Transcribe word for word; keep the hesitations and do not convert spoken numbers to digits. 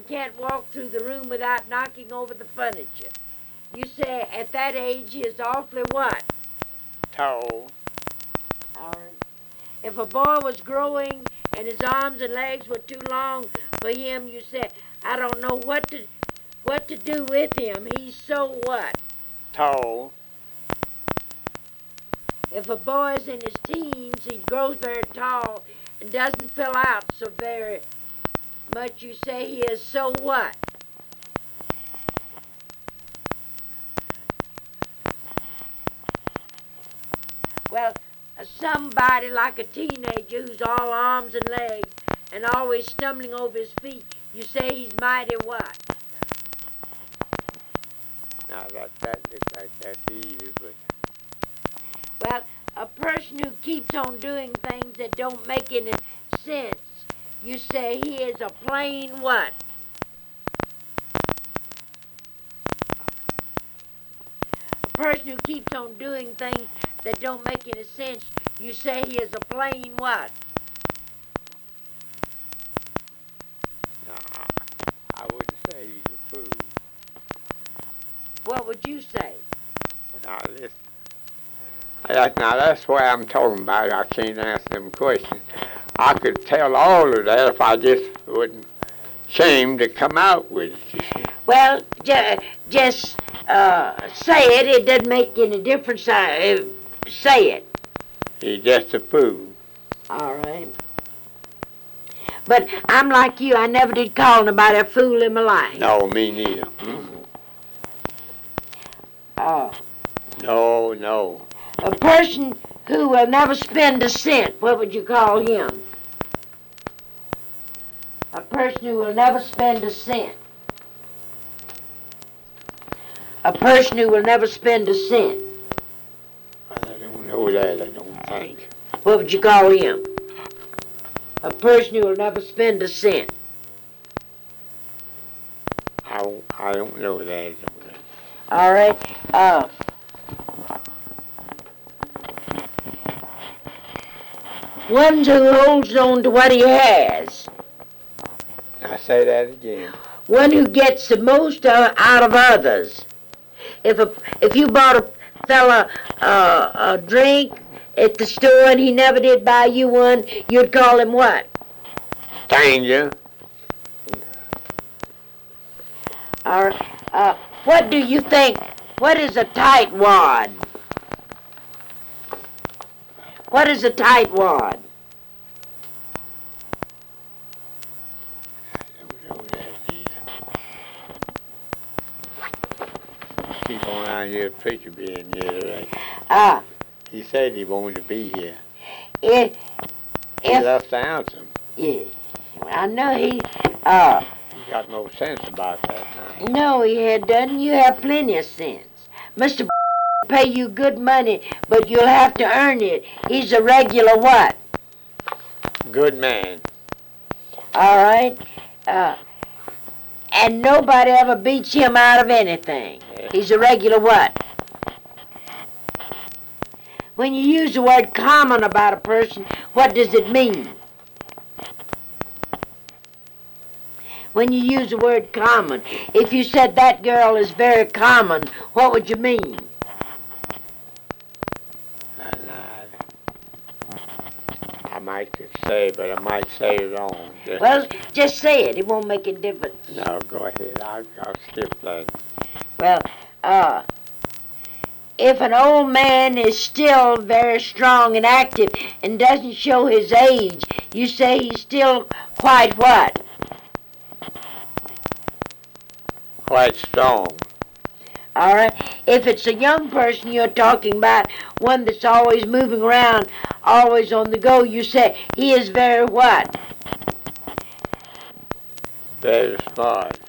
can't walk through the room without knocking over the furniture. You say at that age he is awfully what? Tall. All right. If a boy was growing and his arms and legs were too long for him, you say, I don't know what to what to do with him. He's so what? Tall. If a boy is in his teens, he grows very tall and doesn't fill out so very much. You say he is so what? Well, somebody like a teenager who's all arms and legs and always stumbling over his feet, you say he's mighty what? Now that that looks like that's easy, but Well, a person who keeps on doing things that don't make any sense, you say he is a plain what? A person who keeps on doing things that don't make any sense, you say he is a plain what? nah, I wouldn't say he's a fool. What would you say? Now listen. That, now that's what I'm talking about. I can't answer them questions. I could tell all of that if I just wasn't ashamed to come out with it. You see. Well, ju- just uh, say it. It doesn't make any difference. Uh, say it. He's just a fool. All right. But I'm like you. I never did call nobody a fool in my life. No, me neither. Mm. Uh, No, no. a person who will never spend a cent, what would you call him? A person who will never spend a cent. A person who will never spend a cent. I don't know that. I don't think. What would you call him? A person who will never spend a cent. I don't, I don't know that. All right. Uh, one who holds on to what he has. I say that again. One who gets the most uh, out of others. If a, if you bought a fella uh, a drink at the store and he never did buy you one, you'd call him what? Danger. Or uh, what do you think? What is a tightwad? What is a tightwad? I don't know that either. Keep on out here, preacher being here today. Ah, He said he wanted to be here. if He if left to answer him. yeah, I know he. Uh, He got no sense about that now. no, he had done. You have plenty of sense, Mister Pay you good money, but you'll have to earn it. He's a regular what? Good man. All right. Uh, and nobody ever beats him out of anything. Yeah. He's a regular what? When you use the word common about a person, what does it mean? When you use the word common, if you said that girl is very common, what would you mean? I lied. I might could say, but I might say it wrong. Just, Well, just say it. It won't make a difference. no, go ahead. I'll, I'll skip that. Well, uh, if an old man is still very strong and active and doesn't show his age, you say he's still quite what? Quite strong. All right. If it's a young person you're talking about, one that's always moving around, always on the go, you say he is very what? Very smart.